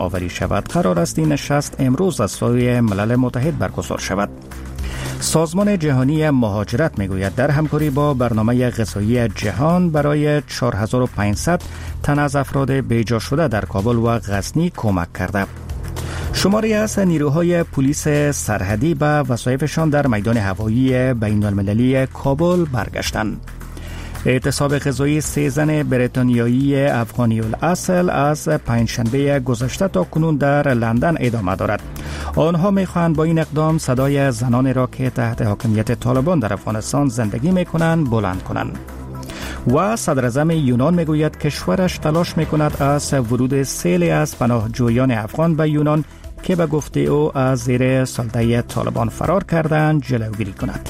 آوری شود. قرار است این نشست امروز از سوی ملل متحد برگزار شود. سازمان جهانی مهاجرت میگوید در همکاری با برنامه غذایی جهان برای 4500 تن از افراد بیجا شده در کابل و غزنی کمک کرده. شماری از نیروهای پلیس سرحدی به وظایفشان در میدان هوایی بین المللی کابل برگشتند. اعتصاب غذایی 3 زن بریتانیایی افغانی الاصل از پنجشنبه گذشته تا کنون در لندن ادامه دارد. آنها می‌خواهند با این اقدام صدای زنانی را که تحت حاکمیت طالبان در افغانستان زندگی می‌کنند بلند کنند. و صدر اعظم یونان میگوید کشورش تلاش میکند از ورود سیلی از پناهجویان افغان به یونان که به گفته او از زیر سلطه طالبان فرار کردند جلوگیری کند.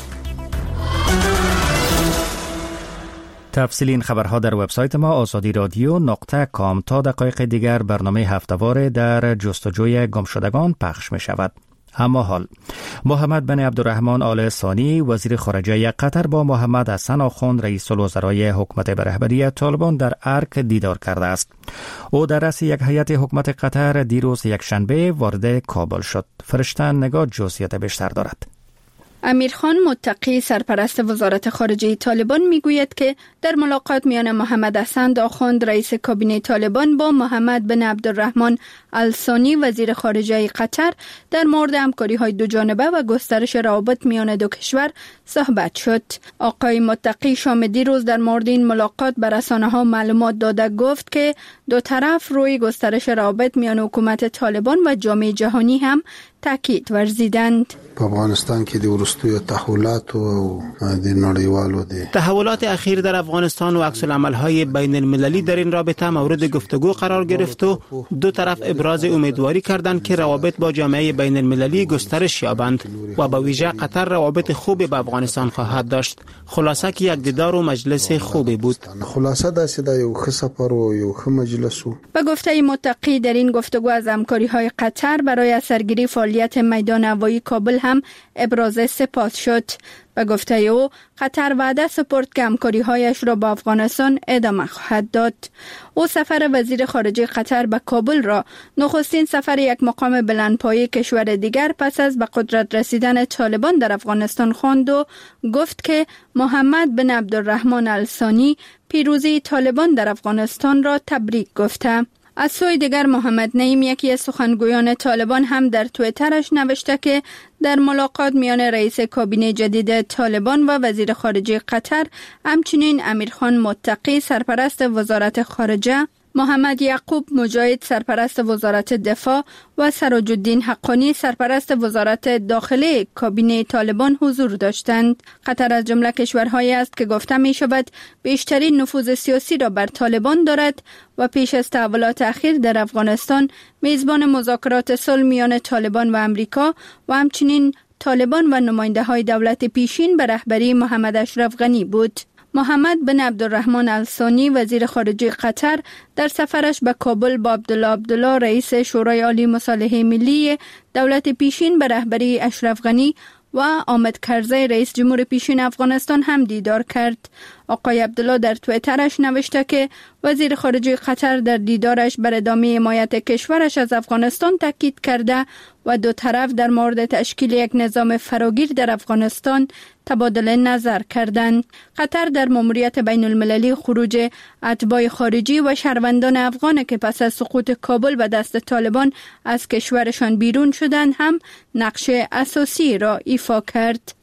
تفصیل این خبرها در وبسایت ما azadi.radio.com. تا دقایق دیگر برنامه هفته‌وار در جستجوی گمشدگان پخش می شود. اما حال محمد بن عبدالرحمن آل ثانی وزیر خارجه قطر با محمد حسن آخوند رئیس الوزرای حکومت به رهبری طالبان در ارک دیدار کرده است. او در رأس یک هیئت حکومت قطر دیروز یکشنبه وارد کابل شد. فرشتن نگاه جزئیات بیشتر دارد. امیرخان متقی سرپرست وزارت خارجه طالبان میگوید که در ملاقات میان محمد حسن آخوند رئیس کابینه طالبان با محمد بن عبدالرحمن آل ثانی وزیر خارجه قطر در مورد همکاری‌های دو جانبه و گسترش روابط میان دو کشور صحبت شد. آقای متقی شام دیروز در مورد این ملاقات به رسانه‌ها معلومات داده گفت که دو طرف روی گسترش روابط میان حکومت طالبان و جامعه جهانی هم تاکید ورزیدند. په افغانستان کې د ورستیو تحولات او د نړیوالو تحولات اخیر در افغانستان و عکس العمل‌های بین المللی در این رابطه مورد گفتگو قرار گرفت و دو طرف ابراز امیدواری کردند که روابط با جامعه بین المللی گسترش یابند و به ویژه قطر روابط خوبی با افغانستان خواهد داشت. خلاصه که یک دیدار و مجلس خوبی بود. خلاصه داسې د یو ښه سفر و یو ښه مجلس و. به گفته متقی در این گفتگو از همکاری‌های قطر برای سرگیری فعالیت میدان هوایی کابل هم ابراز سپاس شد. به گفته او قطر وعده سپرد که همکاری‌هایش را با افغانستان ادامه خواهد داد. او سفر وزیر خارجه قطر به کابل را نخستین سفر یک مقام بلندپایه کشور دیگر پس از به قدرت رسیدن طالبان در افغانستان خواند و گفت که محمد بن عبدالرحمن آل ثانی پیروزی طالبان در افغانستان را تبریک گفته. از سوی دیگر محمد نعیم یکی از سخنگویان طالبان هم در توییترش نوشته که در ملاقات میان رئیس کابینه جدید طالبان و وزیر خارجه قطر همچنین امیرخان متقی سرپرست وزارت خارجه، محمد یعقوب مجاهد سرپرست وزارت دفاع و سراج الدین حقانی سرپرست وزارت داخله کابینه طالبان حضور داشتند. قطر از جمله کشورهایی است که گفته می شود بیشترین نفوذ سیاسی را بر طالبان دارد و پیش از تحولات اخیر در افغانستان میزبان مذاکرات صلح میان طالبان و امریکا و همچنین طالبان و نماینده های دولت پیشین به رهبری محمد اشرف غنی بود. محمد بن عبدالرحمن آل ثانی وزیر خارجه قطر در سفرش به کابل با عبدالله رئیس شورای عالی مصالحه ملی دولت پیشین به رهبری اشرف غنی و حامد کرزی رئیس جمهور پیشین افغانستان هم دیدار کرد. آقای عبدالله در توییترش نوشته که وزیر خارجه قطر در دیدارش بر ادامه حمایت کشورش از افغانستان تاکید کرده و دو طرف در مورد تشکیل یک نظام فراگیر در افغانستان تبادل نظر کردند. قطر در ماموریت بین المللی خروج اتباع خارجی و شهروندان افغان که پس از سقوط کابل به دست طالبان از کشورشان بیرون شدند هم نقش اساسی را ایفا کرد.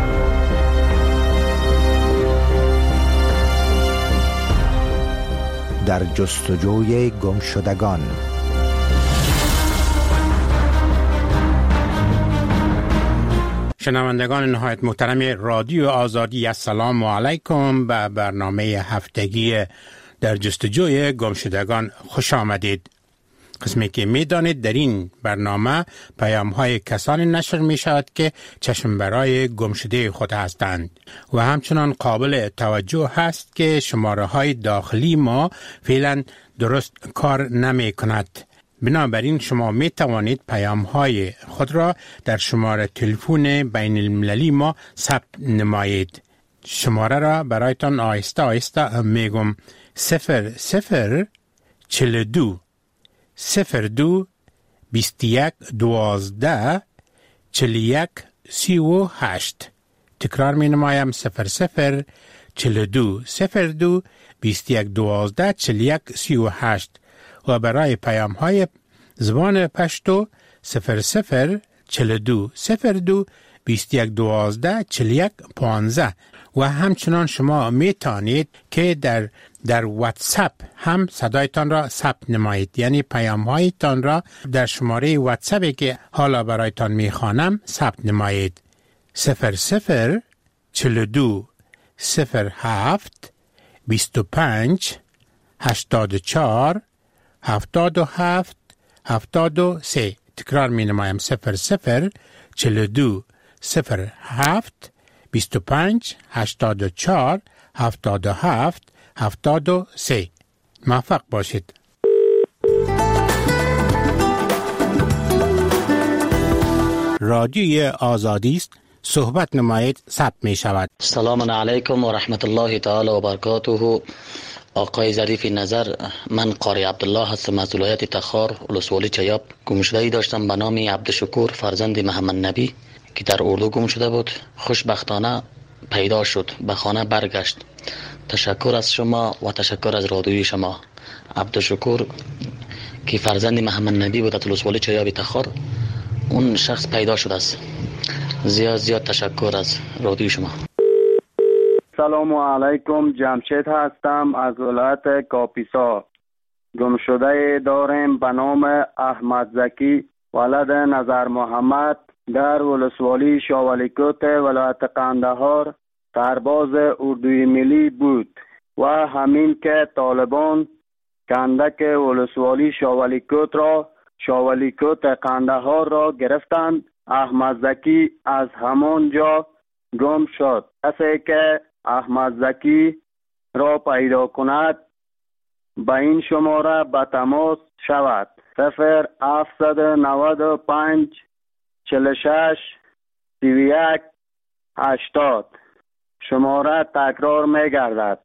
در جستجوی گمشدگان. شنوندگان نهایت محترم رادیو آزادی، السلام علیکم. به برنامه هفتگی در جستجوی گمشدگان خوش آمدید. قسمی که می دانید در این برنامه پیام های کسانی نشر می شود که چشم برای گمشده خود هستند و همچنان قابل توجه هست که شماره های داخلی ما فعلا درست کار نمی کند. بنابراین شما می توانید پیام های خود را در شماره تلفن بین المللی ما ثبت نمایید. شماره را برایتان آهسته آهسته می گم: 0042 21 12 41 38. تکرار می نمایم 00 42 02 21 12 41 38 و برای پیام های زبان پشتو 00 42 02 21 12 41 15 و همچنان شما می توانید که در واتساپ هم صدایتان را ثبت نمایید، یعنی پیام هایتان را در شماره واتساپی که حالا برایتان می خوانم ثبت نمایید. 00 42 07 25 84 77 73. تکرار می نمایم 00 42 07 25 84 77 73. موفق باشید. رادیوی آزادی است. صحبت نمایید، ثبت می شود. سلام علیکم و رحمت الله تعالی و برکاته. آقای ظریف نظر، من قاری عبدالله هستم از ولایت تخار، ولسوالی چیاب. گمشده‌ای داشتم به نام عبدالشکور فرزند محمد نبی که در اردو گم شده بود. خوشبختانه پیدا شد، به خانه برگشت. تشکر از شما و تشکر از رادیوی شما. عبدالشکور که فرزند محمد نبی بود از ولسوالی چیاب تخار، اون شخص پیدا شده است. زیاد تشکر از رادیوی شما. سلام علیکم، جمشید هستم از ولایت کاپیسا. گمشده داریم به نام احمد زکی ولد نظر محمد در ولسوالی شاولیکوت ولایت قندهار سرباز اردوی ملی بود و همین که طالبان کندک ولسوالی شاولیکوت را شاولیکوت قندهار را گرفتند، احمد زکی از همان جا گم شد. کسی که احمد زکی را پیدا کند به این شماره به تماس شود 0795 46 31 80. شماره تکرار می گردد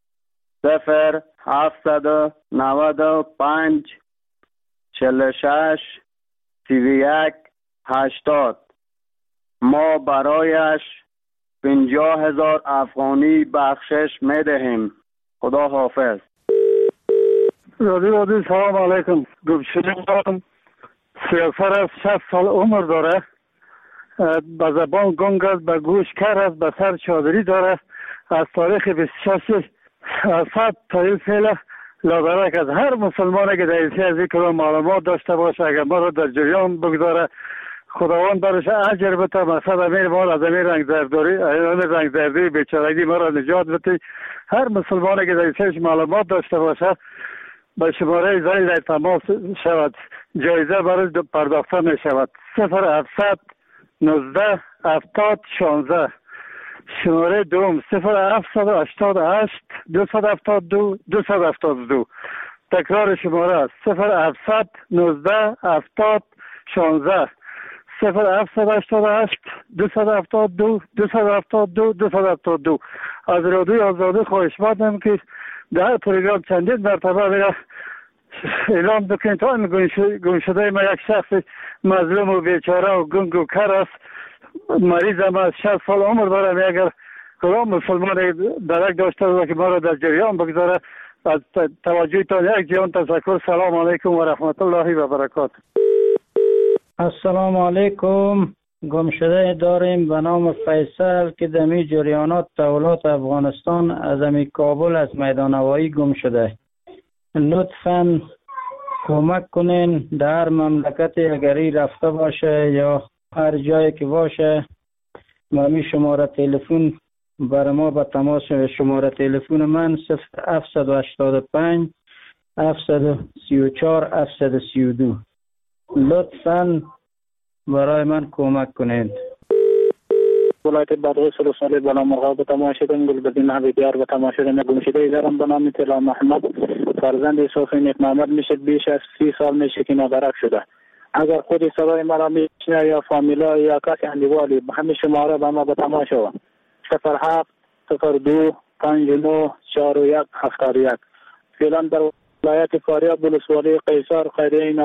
0795 46 31 80. ما برایش 50,000 افغانی بخشش می دهیم. خدا حافظ. رادیو سلام علیکم. گمشده دارم، 33 از 60 سال عمر داره، به زبان گنگ است، به گوش کر است، به سر چادری داره. از تاریخ 26 اسد تا این فعلا لابرک از هر مسلمانی که در از این کلام معلومات داشته باشه اگر ما را در جریان بگذاره خداوند برش اجر بده. مثلا امیر مال از امیر رنگ زردی بیچارگی ما را نجات بده. هر مسلمانی که در این معلومات داشته باشه به شماره زنی در تماس شود، جایزه برای پرداخته می شود 0700 19 70 16. شماره دوم 0788 272 272. تکرار شماره است 0700 19 70 16 0788 272 272 272. از رادیوی آزادی خواهشمندم که در پروگرام چندین مرتبه میره اعلام بکنید تا این گمشده ما یک شخص مظلوم و بیچاره و گنگ و کر است، مریض هم از 60 سال عمر داره. اگر کدام مسلمان درک داشته باشه که ما را در جریان بگذاره. از توجهتان یک جهان تشکر. سلام علیکم و رحمت الله و برکاته. السلام علیکم. گمشده داریم به نام فیصل که دمی جریانات دولت افغانستان از امی کابل از میدان هوایی گم شده. لطفاً کمک کنین در مملکت اگری رفته باشه یا هر جایی که باشه ممی شماره تلفن بر ما به تماس. شماره تلفن من 0785 734 732. لطفاً برای من کمک کنید. ولایت بادغیس رساله بنا مرغاب به تماشیدن گلبدین حبیبیار به تماشیدن گمشده دارم به نام طلا محمد فرزند صوفی نیک محمد میشه. بیش از 30 سال میشه که نادرک شده. اگر خودی صدای مرا میشنه یا فامیلا یا کسی اندیوالی به همین شماره به ما به تماشا 07 02 59 41 71. فعلا در ولایت فاریاب ولسوالی قیصر خیریه